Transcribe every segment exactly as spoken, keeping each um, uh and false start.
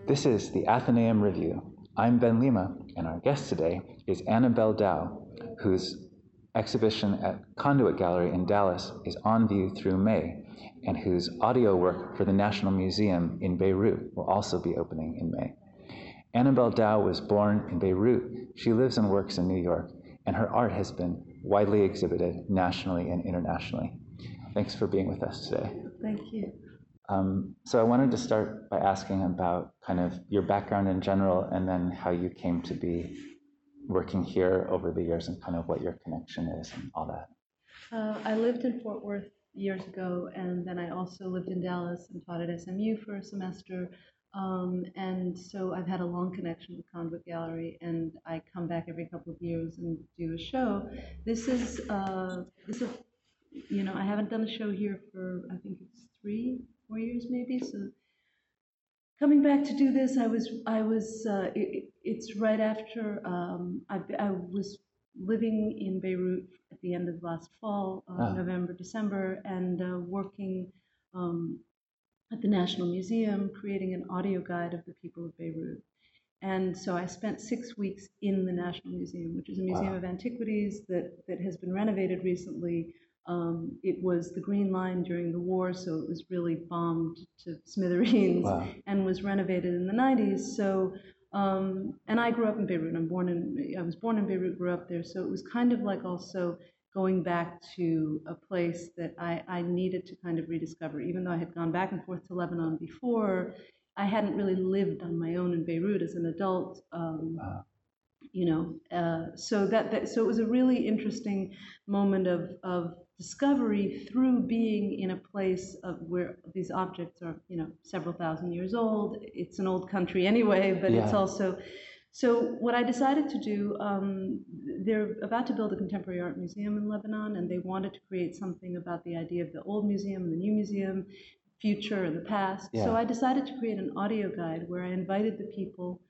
This is the Athenaeum Review. I'm Ben Lima, and our guest today is Annabelle Dow, whose exhibition at Conduit Gallery in Dallas is on view through May, and whose audio work for the National Museum in Beirut will also be opening in May. Annabelle Dow was born in Beirut. She lives and works in New York, and her art has been widely exhibited nationally and internationally. Thanks for being with us today. Thank you. Um, so I wanted to start by asking about kind of your background in general, and then how you came to be working here over the years, and kind of what your connection is and all that. Uh, I lived in Fort Worth years ago, and then I also lived in Dallas and taught at S M U for a semester. Um, and so I've had a long connection with Conduit Gallery, and I come back every couple of years and do a show. This is, uh, this is, you know, I haven't done a show here for, I think it's three, four years maybe. So coming back to do this, I was, I was, uh, it, it's right after um, I, I was living in Beirut at the end of last fall, uh, oh. November, December, and uh, working um, at the National Museum, creating an audio guide of the people of Beirut. And so I spent six weeks in the National Museum, which is a museum wow. of antiquities that, that has been renovated recently. Um, it was the Green Line during the war, so it was really bombed to smithereens wow. and was renovated in the nineties. So, um, and I grew up in Beirut. I'm born in, I was born in Beirut, grew up there. So it was kind of like also going back to a place that I, I needed to kind of rediscover. Even though I had gone back and forth to Lebanon before, I hadn't really lived on my own in Beirut as an adult. Um, wow. You know, uh, so that, that so it was a really interesting moment of of discovery through being in a place of where these objects are, you know, several thousand years old. It's an old country anyway, but yeah. it's also. So what I decided to do, um, they're about to build a contemporary art museum in Lebanon, and they wanted to create something about the idea of the old museum and the new museum, future and the past. Yeah. So I decided to create an audio guide where I invited the people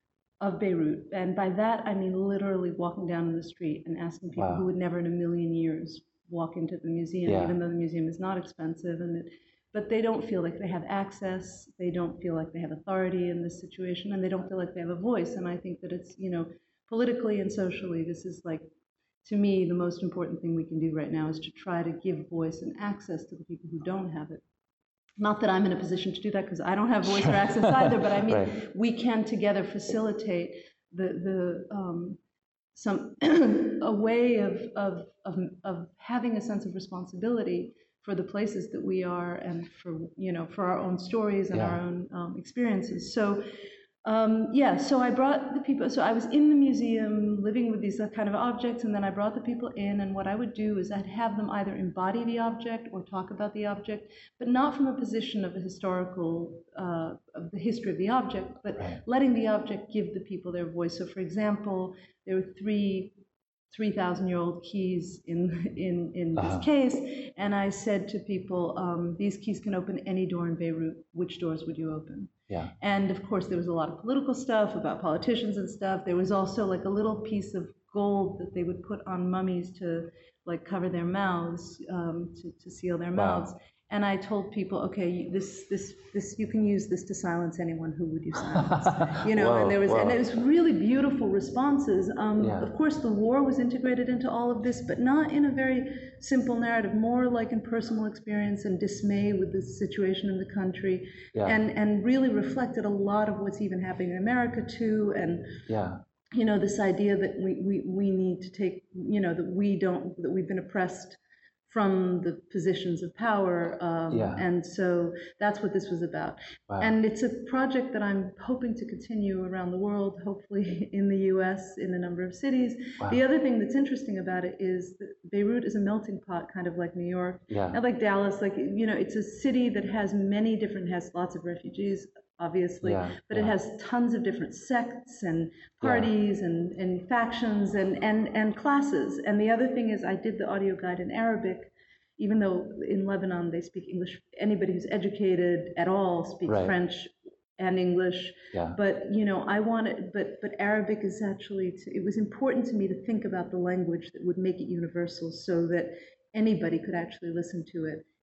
of Beirut, and by that I mean literally walking down the street and asking people wow. who would never in a million years walk into the museum, yeah. even though the museum is not expensive, and it, but they don't feel like they have access, they don't feel like they have authority in this situation, and they don't feel like they have a voice. And I think that it's, you know, politically and socially, this is like, to me, the most important thing we can do right now is to try to give voice and access to the people who don't have it. Not that I'm in a position to do that, because I don't have voice or access either, but I mean, right. we can together facilitate the, the um, some a way of, of, of, of having a sense of responsibility for the places that we are, and for, you know, for our own stories and yeah. our own um, experiences. So Um, yeah, so I brought the people, so I was in the museum living with these kind of objects, and then I brought the people in, and what I would do is I'd have them either embody the object or talk about the object, but not from a position of a historical, uh, of the history of the object, but right. letting the object give the people their voice. So for example, there were three three thousand year old keys in, in, in uh-huh. this case, and I said to people, um, these keys can open any door in Beirut, which doors would you open? Yeah. And of course there was a lot of political stuff about politicians and stuff. There was also like a little piece of gold that they would put on mummies to like cover their mouths, um, to, to seal their wow. mouths. And I told people, okay, this, this, this, you can use this to silence anyone who would you silence, you know. Whoa, and there was, whoa. and it was really beautiful responses. Um, yeah. Of course, the war was integrated into all of this, but not in a very simple narrative, more like in personal experience and dismay with the situation in the country, yeah. and and really reflected a lot of what's even happening in America too, and. Yeah. You know, this idea that we, we, we need to take, you know, that we don't, that we've been oppressed from the positions of power, um, yeah. and so that's what this was about. Wow. And it's a project that I'm hoping to continue around the world, hopefully in the U S in a number of cities. Wow. The other thing that's interesting about it is that Beirut is a melting pot, kind of like New York, yeah. not like Dallas. Like, you know, it's a city that has many different, has lots of refugees, obviously, yeah, but yeah. it has tons of different sects and parties yeah. and, and factions and, and, and classes. And the other thing is I did the audio guide in Arabic, even though in Lebanon they speak English. Anybody who's educated at all speaks right. French and English. Yeah. But, you know, I wanted, but, but Arabic is actually, it was important to me to think about the language that would make it universal so that anybody could actually listen to it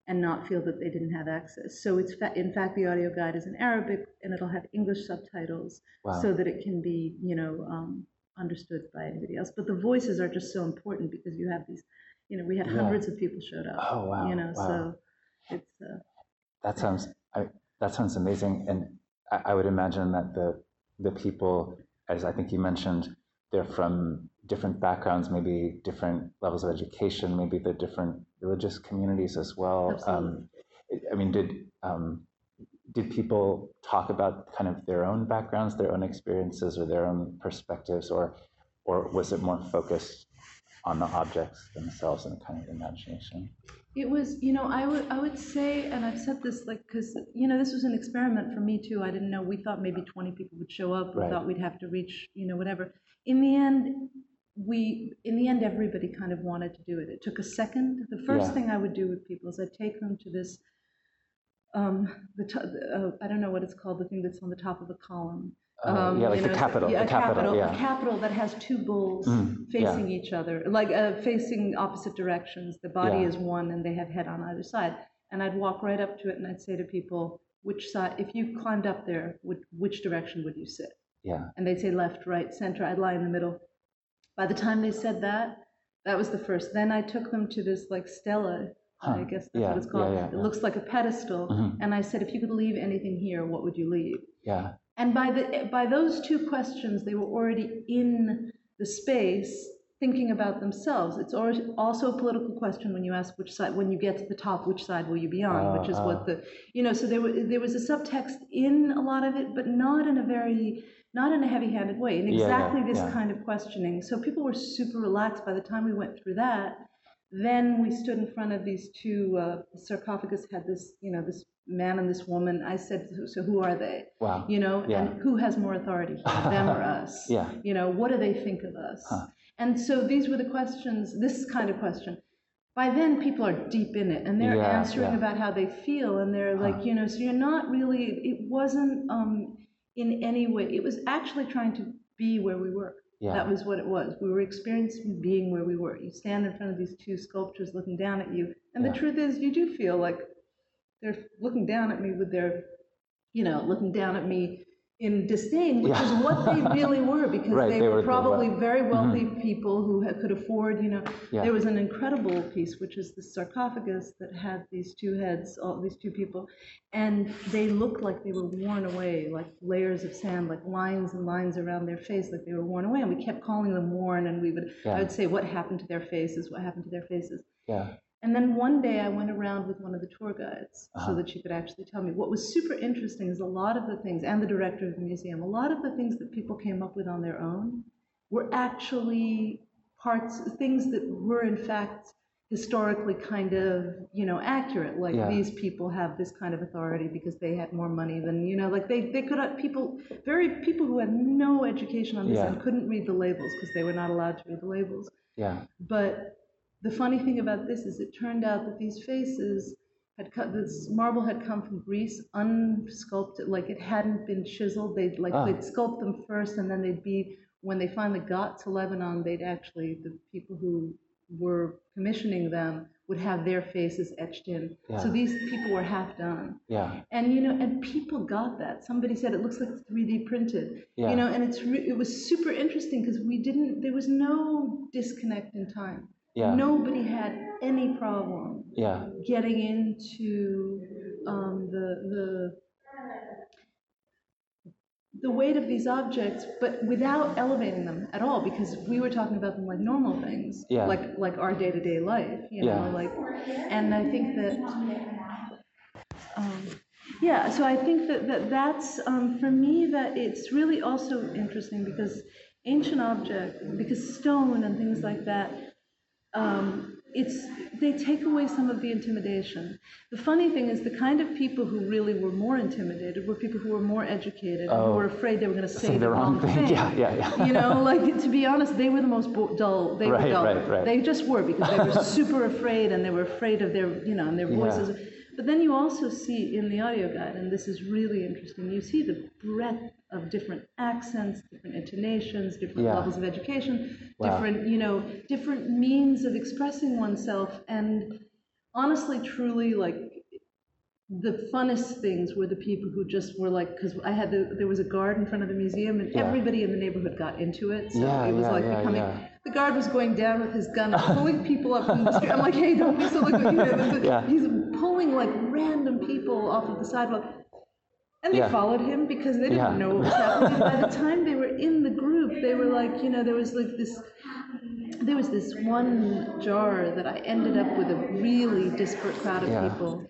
and not feel that they didn't have access. So it's fa- in fact the audio guide is in Arabic, and it'll have English subtitles Wow. so that it can be, you know, um, understood by anybody else. But the voices are just so important because you have these, you know, we had Yeah. hundreds of people showed up. Oh, wow. You know, Wow. so it's. Uh, That sounds I, that sounds amazing, and I, I would imagine that the the people, as I think you mentioned, they're from different backgrounds, maybe different levels of education, maybe the different religious communities as well. Absolutely. Um, I mean, did um, did people talk about kind of their own backgrounds, their own experiences, or their own perspectives, or or was it more focused on the objects themselves and kind of imagination? It was, you know, I would I would say, and I've said this like, because, you know, this was an experiment for me too. I didn't know, we thought maybe twenty people would show up. We Right. thought we'd have to reach, you know, whatever. In the end, we, in the end, everybody kind of wanted to do it. It took a second. The first Yeah. thing I would do with people is I'd take them to this, um, the, to- uh, I don't know what it's called, the thing that's on the top of a column. Uh, Um, yeah, like you the know, Capitol, yeah, the a Capitol, capital, yeah. a capital that has two bulls Mm, facing yeah. each other, like uh, facing opposite directions. The body Yeah. is one, and they have head on either side. And I'd walk right up to it, and I'd say to people, "Which side? If you climbed up there, which, which direction would you sit?" Yeah. And they'd say left, right, center. I'd lie in the middle. By the time they said that, that was the first. Then I took them to this like stela. Huh. I guess that's Yeah, what it's called. yeah, yeah, it yeah. looks like a pedestal. Mhm. And I said, if you could leave anything here, what would you leave? Yeah. And by the by those two questions, they were already in the space thinking about themselves. It's already also a political question when you ask which side, when you get to the top, which side will you be on, Uh, which is uh. what the, you know, so there, were, there was a subtext in a lot of it, but not in a very, not in a heavy-handed way, in Yeah, yeah, exactly this yeah. kind of questioning. So people were super relaxed by the time we went through that. Then we stood in front of these two, uh, the sarcophagus had this, you know, this man and this woman. I said, so who are they? Wow. You know, Yeah. and who has more authority here, them or us? Yeah. You know, what do they think of us? Huh. And so these were the questions, this kind of question. By then, people are deep in it, and they're Yeah, answering yeah. about how they feel, and they're Huh. like, you know, so you're not really, it wasn't um, in any way, it was actually trying to be where we were. Yeah. That was what it was. We were experiencing being where we were. You stand in front of these two sculptures looking down at you, and Yeah. the truth is, you do feel like they're looking down at me with their, you know, looking down at me in disdain, which Yeah. is what they really were, because Right, they, they were were- they probably were- very wealthy Mhm. people who ha- could afford, you know. Yeah. There was an incredible piece, which is the sarcophagus that had these two heads, all these two people, and they looked like they were worn away, like layers of sand, like lines and lines around their face, like they were worn away. And we kept calling them worn, and we would, Yeah. I would say, what happened to their faces? What happened to their faces? Yeah. And then one day I went around with one of the tour guides Uh-huh. so that she could actually tell me. What was super interesting is a lot of the things, and the director of the museum, a lot of the things that people came up with on their own were actually parts, things that were in fact historically kind of, you know, accurate. Like Yeah. these people have this kind of authority because they had more money than, you know, like they, they could have, people, very, people who had no education on this Yeah. end couldn't read the labels because they were not allowed to read the labels. Yeah. But the funny thing about this is it turned out that these faces had cut, this marble had come from Greece, unsculpted, like it hadn't been chiseled. They'd like Ah. they'd sculpt them first, and then they'd be, when they finally got to Lebanon, they'd actually, the people who were commissioning them would have their faces etched in. Yeah. So these people were half done. Yeah. And you know, and people got that. Somebody said it looks like it's three D printed. Yeah. You know, and it's re- it was super interesting because we didn't. There was no disconnect in time. Yeah. Nobody had any problem Yeah. getting into um, the the the weight of these objects, but without elevating them at all, because we were talking about them like normal things, Yeah. like like our day to day life. You know, Yeah. like, and I think that. Um, yeah, so I think that, that that's, um, for me, that it's really also interesting because ancient object, because stone and things like that, um, it's, they take away some of the intimidation. The funny thing is the kind of people who really were more intimidated were people who were more educated, and Oh. who were afraid they were going to say, Say the wrong thing. Yeah, yeah, yeah. You know, like, to be honest, they were the most bo- dull. They Right, were dull. right, right. They just were, because they were super afraid, and they were afraid of their, you know, and their Yeah. voices. But then you also see in the audio guide, and this is really interesting, you see the breadth of different accents, different intonations, different Yeah. levels of education, Wow. different, you know, different means of expressing oneself. And honestly, truly, like the funnest things were the people who just were like, because I had the, there was a guard in front of the museum, and Yeah. everybody in the neighborhood got into it. So Yeah, it was yeah, like yeah, becoming. yeah. The guard was going down with his gun and pulling people up from the street. I'm like, hey, don't be so like, you know, Yeah. he's pulling like random people off of the sidewalk. And they Yeah. followed him because they didn't Yeah. know what was happening. And by the time they were in the group, they were like, you know, there was like this, there was this one jar that I ended up with a really disparate crowd of Yeah. people.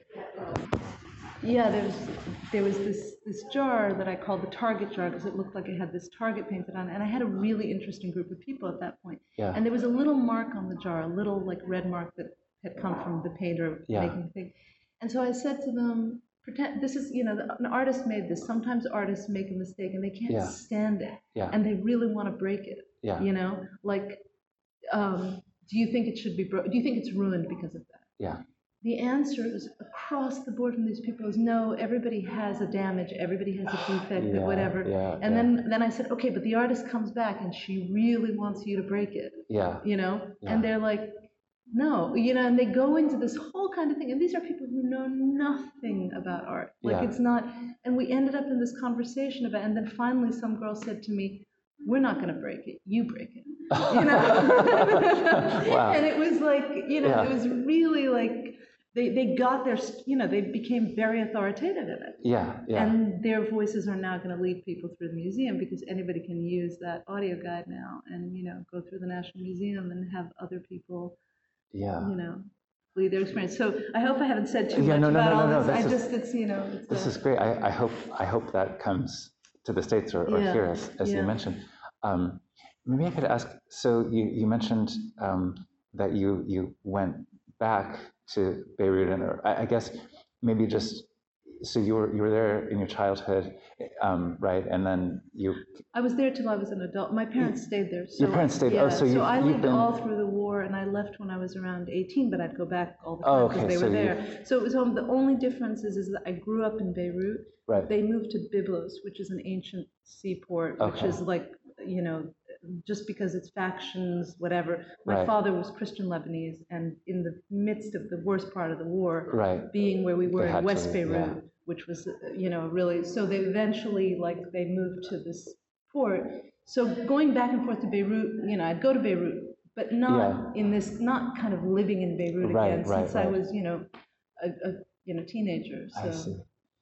Yeah, there was there was this this jar that I called the target jar because it looked like it had this target painted on it, and I had a really interesting group of people at that point. Yeah. And there was a little mark on the jar, a little like red mark that had come from the painter Yeah. making the thing. And so I said to them, pretend this is, you know, the, an artist made this. Sometimes artists make a mistake and they can't Yeah. stand it, Yeah. and they really want to break it. Yeah. You know, like, um, do you think it should be broken? Do you think it's ruined because of that? Yeah. The answers across the board from these people is no, everybody has a damage, everybody has a defect, Yeah, whatever. yeah, and yeah. then, then I said, okay, but the artist comes back and she really wants you to break it, Yeah. you know? Yeah. And they're like, no, you know, and they go into this whole kind of thing. And these are people who know nothing about art. Like Yeah. it's not, and we ended up in this conversation about, and then finally some girl said to me, we're not going to break it, you break it, you know? Wow. And it was like, you know, Yeah. it was really like, They, they got their, you know, they became very authoritative in it. Yeah, yeah. And their voices are now going to lead people through the museum because anybody can use that audio guide now and, you know, go through the National Museum and have other people, Yeah. you know, lead their experience. So I hope I haven't said too Yeah, much no, no, about no, all no, no. this. This I is- just, it's, you know, it's This a- is great. I, I hope I hope that comes to the States or, or Yeah, here, as, as you yeah. mentioned. Um, maybe I could ask. So you you mentioned um, that you you went back to Beirut, and or I, I guess maybe just so you were you were there in your childhood, um, right? And then you. I was there till I was an adult. My parents stayed there. So, Your parents stayed. Yeah, Oh, so you. so I you've lived been, all through the war, and I left when I was around eighteen, but I'd go back all the Oh, time okay, because they so were you- there. So it was home. The only difference is, is that I grew up in Beirut. Right. They moved to Byblos, which is an ancient seaport, which Okay. is like, you know, just because it's factions, whatever. My Right. father was Christian Lebanese, and in the midst of the worst part of the war, Right. being where we were They had in West to, Beirut, yeah. which was, uh, you know, really, so they eventually, like, they moved to this port. So going back and forth to Beirut, you know, I'd go to Beirut, but not Yeah. in this, not kind of living in Beirut Right, again, right, since I right. was, you know, a, a you know, teenager. So. I see.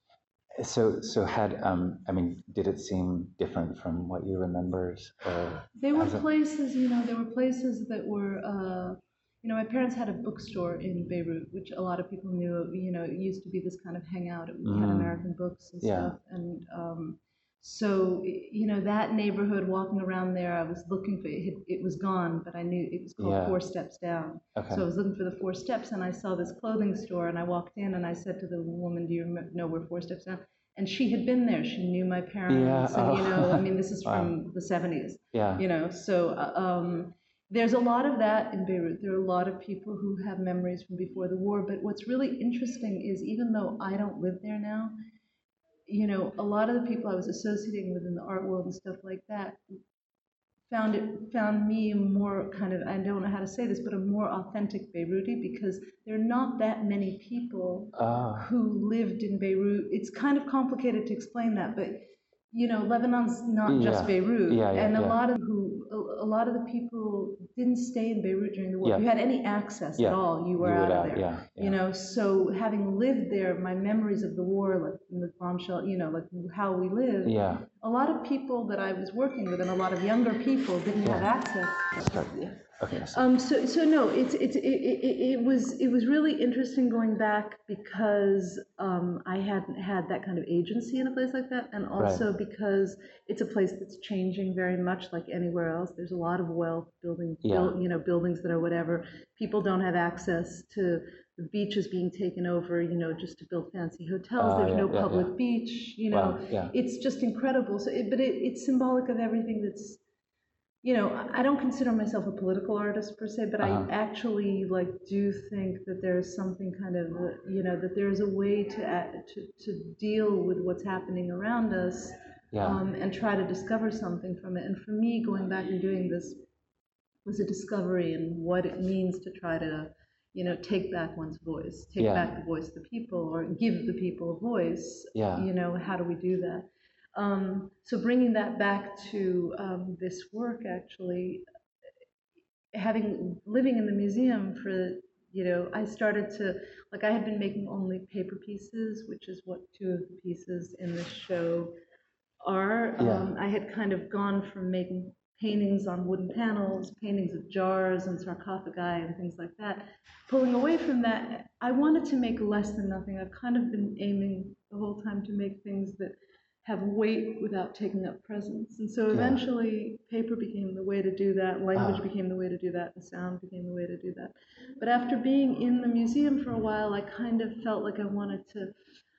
So so had um I mean, did it seem different from what you remembered? Or There were has it- places, you know, there were places that were, uh, you know, my parents had a bookstore in Beirut, which a lot of people knew, you know, it used to be this kind of hangout. We had Mm. American books and Yeah. stuff. And um, so, you know, that neighborhood, walking around there, I was looking for, it, it was gone, but I knew it was called Yeah. Four Steps Down. Okay. So I was looking for the Four Steps, and I saw this clothing store, and I walked in, and I said to the woman, do you rem- know where Four Steps Down? And she had been there. She knew my parents. Yeah, And, you oh. know, I mean, this is Wow. from the seventies. Yeah. You know, so uh, um, there's a lot of that in Beirut. There are a lot of people who have memories from before the war. But what's really interesting is even though I don't live there now, you know, a lot of the people I was associating with in the art world and stuff like that found it found me more kind of, I don't know how to say this, but a more authentic Beiruti, because there are not that many people Oh. who lived in Beirut. It's kind of complicated to explain that, but you know, Lebanon's not just Yeah. Beirut, Yeah, yeah, and a yeah. lot of who a, a lot of the people didn't stay in Beirut during the war. Yeah. If you had any access Yeah. at all, you were You out would of out, there. yeah, yeah. You know, so having lived there, my memories of the war, like in the bombshell, you know, like how we lived. Yeah. A lot of people that I was working with, and a lot of younger people, didn't have Yeah. access. Start. Okay. So, Um, so, so no, it's, it's, it, it, it it was, it was really interesting going back because um, I hadn't had that kind of agency in a place like that, and also because it's a place that's changing very much like anywhere else. There's a lot of wealth building, Yeah. built, you know, buildings that are whatever. People don't have access to the beaches being taken over, you know, just to build fancy hotels. Ah, There's yeah, no yeah, public yeah. beach, you know. Wow, yeah. It's just incredible. So, it, but it, it's symbolic of everything that's. You know, I don't consider myself a political artist per se, but Uh-huh. I actually like do think that there's something kind of, uh, you know, that there's a way to act, to to deal with what's happening around us, Yeah. um, and try to discover something from it. And for me, going back and doing this was a discovery in what it means to try to, you know, take back one's voice, take Yeah. back the voice of the people, or give the people a voice. Yeah. You know, how do we do that? Um, so bringing that back to um, this work, actually, having living in the museum for, you know, I started to, like, I had been making only paper pieces, which is what two of the pieces in this show are. Yeah. Um, I had kind of gone from making paintings on wooden panels, paintings of jars and sarcophagi and things like that. Pulling away from that, I wanted to make less than nothing. I've kind of been aiming the whole time to make things that have weight without taking up presence. And so eventually paper became the way to do that, language Ah. became the way to do that, and sound became the way to do that. But after being in the museum for a while, I kind of felt like I wanted to,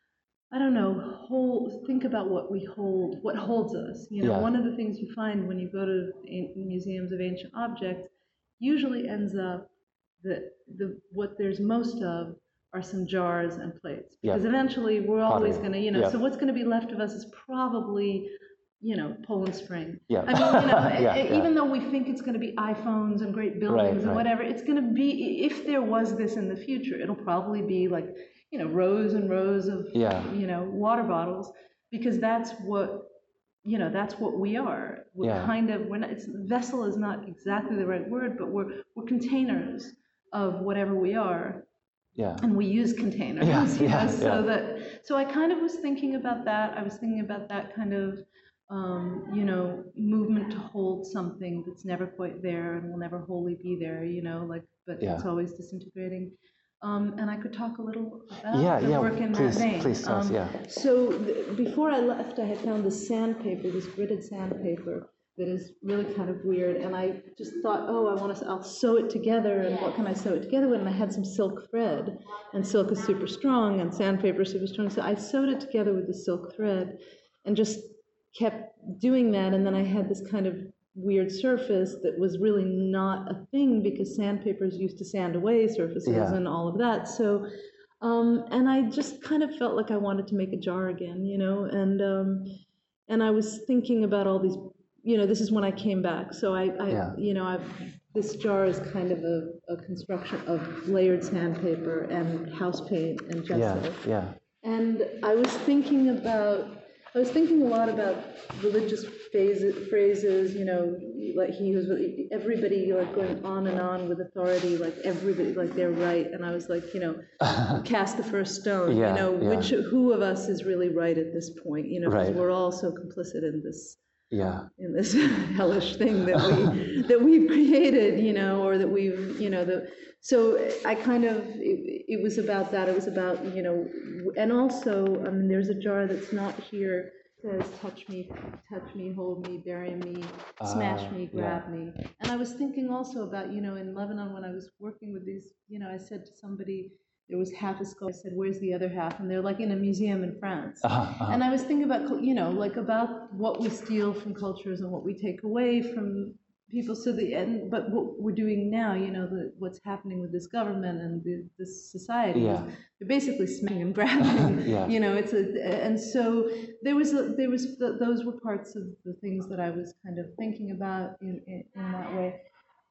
I don't know, hold, think about what we hold, what holds us. You know, Yeah. one of the things you find when you go to an- museums of ancient objects usually ends up that the what there's most of are some jars and plates. Because Yeah. eventually we're always Pottery. going to, you know, Yeah. so what's going to be left of us is probably, you know, Poland Spring. Yeah. I mean, you know, Yeah, e- yeah. even though we think it's going to be iPhones and great buildings Right, and right. whatever, it's going to be, if there was this in the future, it'll probably be like, you know, rows and rows of, Yeah. you know, water bottles, because that's what, you know, that's what we are. We're Yeah. kind of, we're not, it's, vessel is not exactly the right word, but we're, we're containers of whatever we are. Yeah. And we use containers, Yeah, you yeah, know, so yeah. that, so I kind of was thinking about that. I was thinking about that kind of, um, you know, movement to hold something that's never quite there and will never wholly be there, you know, like, but Yeah. it's always disintegrating. Um, and I could talk a little about Yeah, the yeah, work in please, that vein. please tell us, Um, yeah. So th- before I left, I had found this sandpaper, this gridded sandpaper that is really kind of weird, and I just thought, oh, I want to, I'll sew it together, and what can I sew it together with? And I had some silk thread, and silk is super strong, and sandpaper is super strong, so I sewed it together with the silk thread, and just kept doing that, and then I had this kind of weird surface that was really not a thing, because sandpaper is used to sand away surfaces Yeah. and all of that, so, um, and I just kind of felt like I wanted to make a jar again, you know, and, um, and I was thinking about all these, you know, this is when I came back. So I, I Yeah. you know, I've, this jar is kind of a, a construction of layered sandpaper and house paint and gesso. Yeah, yeah. And I was thinking about, I was thinking a lot about religious phases, phrases, you know, like he was, everybody like going on and on with authority, like everybody, like they're right. And I was like, you know, cast the first stone, Yeah, you know, yeah. which, who of us is really right at this point, you know, because Right. we're all so complicit in this, Yeah. in this hellish thing that we that we've created, you know, or that we've, you know, the so I kind of it, it was about that. It was about, you know, and also I mean, there's a jar that's not here. It says touch me, touch me, hold me, bury me, smash Ah, me, grab me. And I was thinking also about, you know, in Lebanon when I was working with these, you know, I said to somebody, there was half a skull. I said, "Where's the other half?" And they're like in a museum in France. Uh-huh, uh-huh. And I was thinking about, you know, like about what we steal from cultures and what we take away from people. So the and but what we're doing now, you know, the, what's happening with this government and the, this society, Yeah. is they're basically smashing and grabbing. Yeah. You know, it's a and so there was a, there was those were parts of the things that I was kind of thinking about in in, in that way.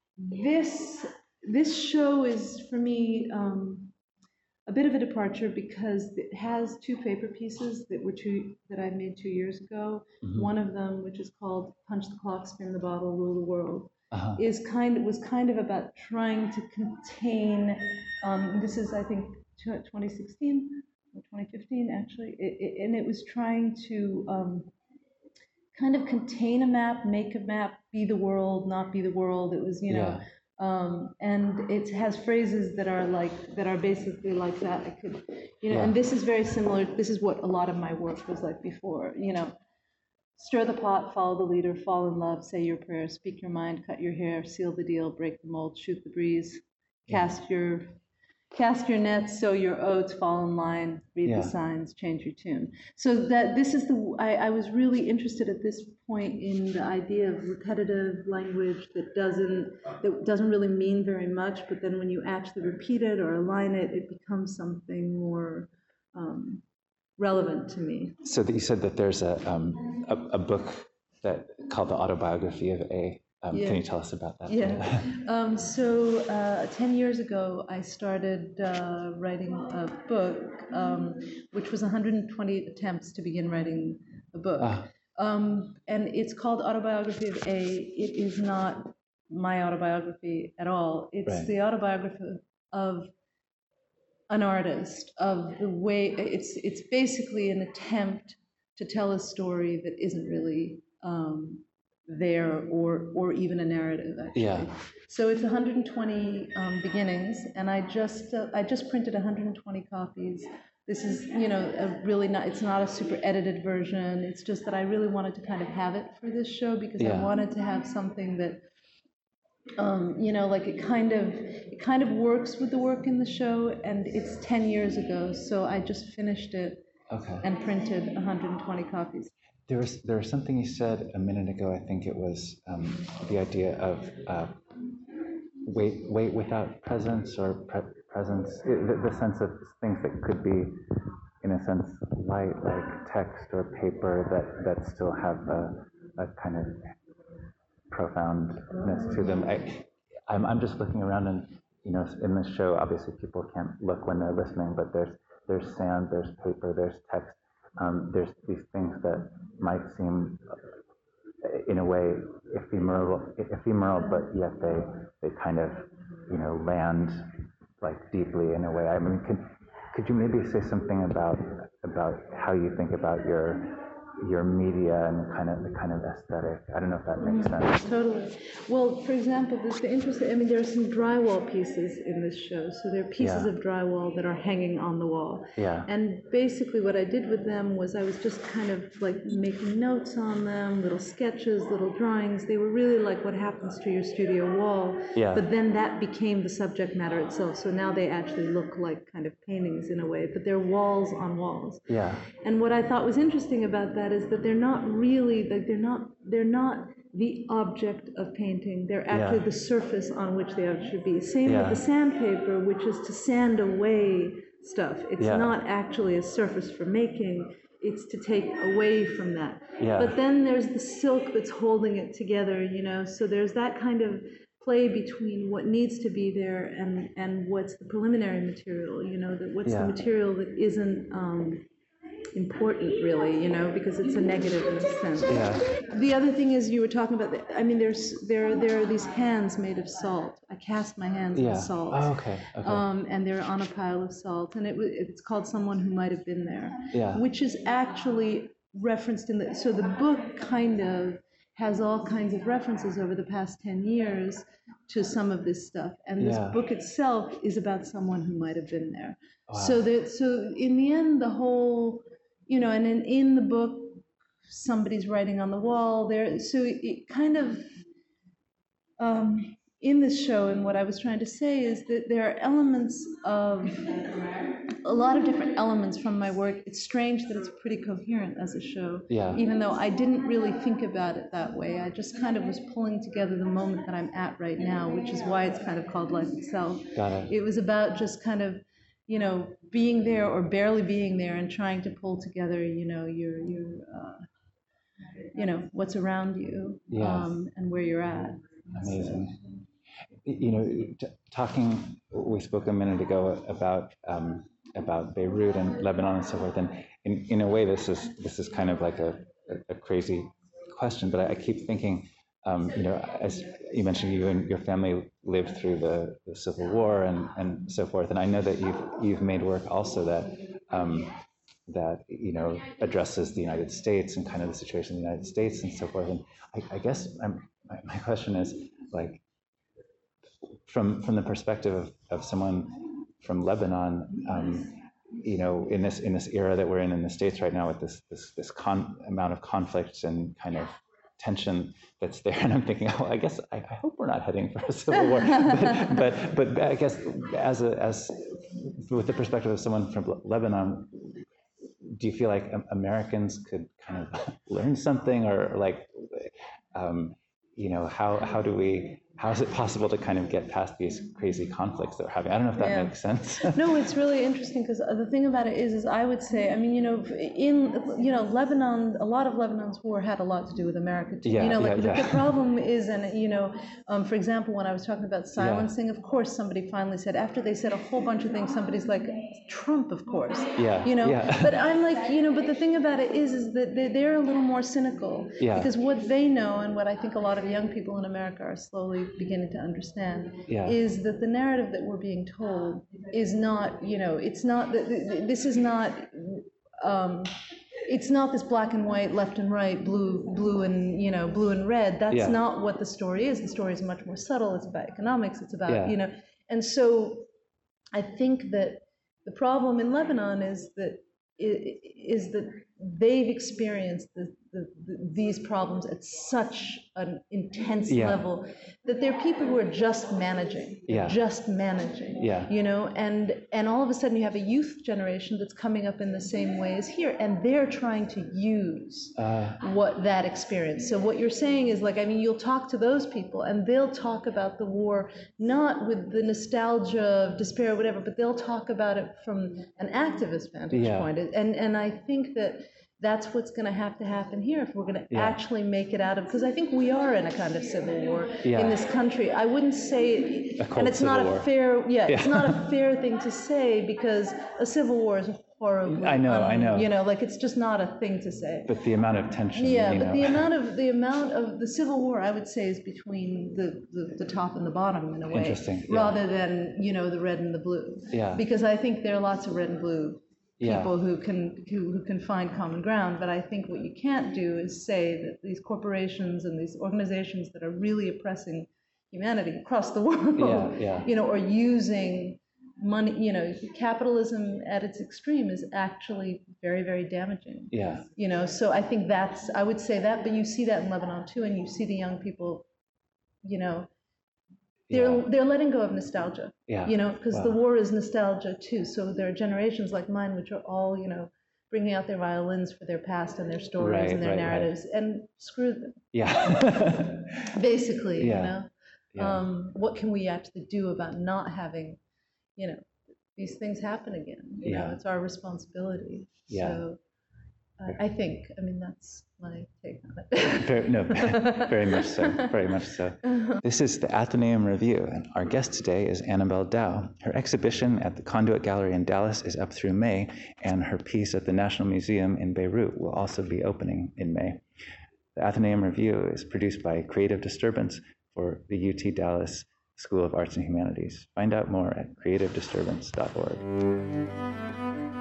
This this show is for me. Um, a bit of a departure because it has two paper pieces that were two that I made two years ago. Mhm. One of them, which is called "Punch the Clock, Spin the Bottle, Rule the World," Uh-huh. is kind was kind of about trying to contain. Um, this is, I think, twenty sixteen or twenty fifteen, actually, it, it, and it was trying to um, kind of contain a map, make a map, be the world, not be the world. It was, you know. Yeah. Um, and it has phrases that are like that are basically like that. I could, you know, Yeah. and this is very similar. This is what a lot of my work was like before. You know, stir the pot, follow the leader, fall in love, say your prayers, speak your mind, cut your hair, seal the deal, break the mold, shoot the breeze, cast your cast your nets, sow your oats, fall in line, read Yeah. the signs, change your tune. So that this is the I, I was really interested at this point in the idea of repetitive language that doesn't that doesn't really mean very much, but then when you actually repeat it or align it, it becomes something more um, relevant to me. So that you said that there's a, um, a a book that called The Autobiography of A. Um, Yeah. Can you tell us about that? Yeah. um, so uh, ten years ago, I started uh, writing a book, um, which was one hundred twenty attempts to begin writing a book. Ah. Um, and it's called Autobiography of A. It is not my autobiography at all. It's Right. the autobiography of an artist, of the way, it's, it's basically an attempt to tell a story that isn't really um, there, or or even a narrative, actually. Yeah. So it's one hundred twenty um, beginnings, and I just uh, I just printed one hundred twenty copies. This is, you know, a really not, it's not a super edited version. It's just that I really wanted to kind of have it for this show, because Yeah. I wanted to have something that, um, you know, like it kind of it kind of works with the work in the show, and it's ten years ago, so I just finished it. Okay. And printed one hundred twenty copies. There was there was something you said a minute ago. I think it was um, the idea of uh, weight weight without presence, or pre- presence, it, the, the sense of things that could be, in a sense, light, like text or paper, that that still have a, a kind of profoundness to them. I, I'm I'm just looking around, and you know, in this show, obviously people can't look when they're listening, but there's there's sand, there's paper, there's text. Um, there's these things that might seem, uh, in a way, ephemeral, ephemeral, but yet they they kind of, you know, land like deeply in a way. I mean, could could you maybe say something about about how you think about your your media and kind of the kind of aesthetic? I don't know if that makes sense. Totally. Well, for example, there's the interesting, I mean, there are some drywall pieces in this show. So there are pieces Yeah. of drywall that are hanging on the wall. Yeah. And basically what I did with them was I was just kind of like making notes on them, little sketches, little drawings. They were really like what happens to your studio wall. Yeah. But then that became the subject matter itself. So now they actually look like kind of paintings in a way, but they're walls on walls. Yeah. And what I thought was interesting about that is that they're not really, like they're not, they're not the object of painting. They're actually Yeah. the surface on which the object should be. Same Yeah. with the sandpaper, which is to sand away stuff. It's Yeah. not actually a surface for making. It's to take away from that. Yeah. But then there's the silk that's holding it together, you know, so there's that kind of play between what needs to be there and, and what's the preliminary material, you know, that what's Yeah. the material that isn't um, important, really, you know, because it's a negative in a sense. Yeah. The other thing is, you were talking about, the, I mean, there's there there are these hands made of salt. I cast my hands Yeah. in salt. Oh, okay. Okay. Um, and they're on a pile of salt, and it wa- it's called Someone Who Might Have Been There, Yeah. which is actually referenced in the, so the book kind of has all kinds of references over the past ten years to some of this stuff, and this Yeah. book itself is about someone who might have been there. Wow. So that, so in the end, the whole, you know, and in, in the book, somebody's writing on the wall there, so it, it kind of, um, in this show, and what I was trying to say is that there are elements of, a lot of different elements from my work. It's strange that it's pretty coherent as a show, Yeah. even though I didn't really think about it that way. I just kind of was pulling together the moment that I'm at right now, which is why it's kind of called Life Itself. Got it. It was about just kind of, you know, being there or barely being there and trying to pull together, you know, your, your uh, you know, what's around you, Yes. um, and where you're at. Amazing. You know, t- talking, we spoke a minute ago about um, about Beirut and Lebanon and so forth, and in, in a way, this is this is kind of like a, a, a crazy question, but I, I keep thinking, um, you know, as you mentioned, you and your family lived through the, the Civil War and, and so forth, and I know that you've you've made work also that um, that you know addresses the United States and kind of the situation in the United States and so forth, and I, I guess I'm, my, my question is, like, from from the perspective of, of someone from Lebanon, um, you know, in this in this era that we're in in the States right now, with this this this con- amount of conflict and kind of tension that's there, and I'm thinking, oh, I guess I, I hope we're not heading for a civil war. but, but but I guess as a as with the perspective of someone from Lebanon, do you feel like Americans could kind of learn something, or like, um, you know, how how do we how is it possible to kind of get past these crazy conflicts that we're having? I don't know if that Yeah. makes sense. No, it's really interesting because the thing about it is, is I would say, I mean, you know, in, you know, Lebanon, a lot of Lebanon's war had a lot to do with America too. Yeah, you know, like yeah, the, yeah. the problem is, and you know, um, for example, when I was talking about silencing, yeah. of course, somebody finally said, after they said a whole bunch of things, somebody's like, Trump, of course. Yeah. You know, yeah. but I'm like, you know, but the thing about it is, is that they, they're a little more cynical. Yeah. Because what they know, and what I think a lot of young people in America are slowly beginning to understand, yeah. is that the narrative that we're being told is not, you know, it's not, this is not, um, it's not this black and white, left and right, blue, blue and, you know, blue and red. That's yeah. not what the story is. The story is much more subtle. It's about economics. It's about, yeah. you know, and so I think that the problem in Lebanon is that, is that they've experienced the, the, the, these problems at such an intense yeah. level that they're people who are just managing, yeah. just managing, yeah. you know, and, and all of a sudden you have a youth generation that's coming up in the same way as here, and they're trying to use uh, what that experience. So what you're saying is, like, I mean, you'll talk to those people and they'll talk about the war, not with the nostalgia of despair or whatever, but they'll talk about it from an activist vantage yeah. point. And, and I think that that's what's going to have to happen here if we're going to yeah. actually make it out of, because I think we are in a kind of civil war yeah. in this country. I wouldn't say, and it's not a war. fair, yeah, yeah, it's not a fair thing to say, because a civil war is horribly, I know, um, I know, you know, like it's just not a thing to say. But the amount of tension, yeah, you but know. the amount of the amount of the civil war, I would say, is between the the, the top and the bottom in a way, Interesting, yeah. rather than, you know, the red and the blue. Yeah. Because I think there are lots of red and blue people yeah. who can who, who can find common ground, but I think what you can't do is say that these corporations and these organizations that are really oppressing humanity across the world, yeah, yeah. you know, are using money, you know, capitalism at its extreme is actually very, very damaging. Yeah. You know, so I think that's, I would say that, but you see that in Lebanon too, and you see the young people, you know, They're yeah. they're letting go of nostalgia, yeah. you know, because wow. the war is nostalgia too. So there are generations like mine which are all, you know, bringing out their violins for their past and their stories right, and their right, narratives, right. and screw them. Yeah. Basically, yeah. you know, yeah. um, what can we actually do about not having, you know, these things happen again? You yeah. know, it's our responsibility. Yeah. So uh, I think, I mean, that's my take on it. very, no, very much so, very much so. This is the Athenaeum Review, and our guest today is Annabelle Dow. Her exhibition at the Conduit Gallery in Dallas is up through May, and her piece at the National Museum in Beirut will also be opening in May. The Athenaeum Review is produced by Creative Disturbance for the U T Dallas School of Arts and Humanities. Find out more at creative disturbance dot org.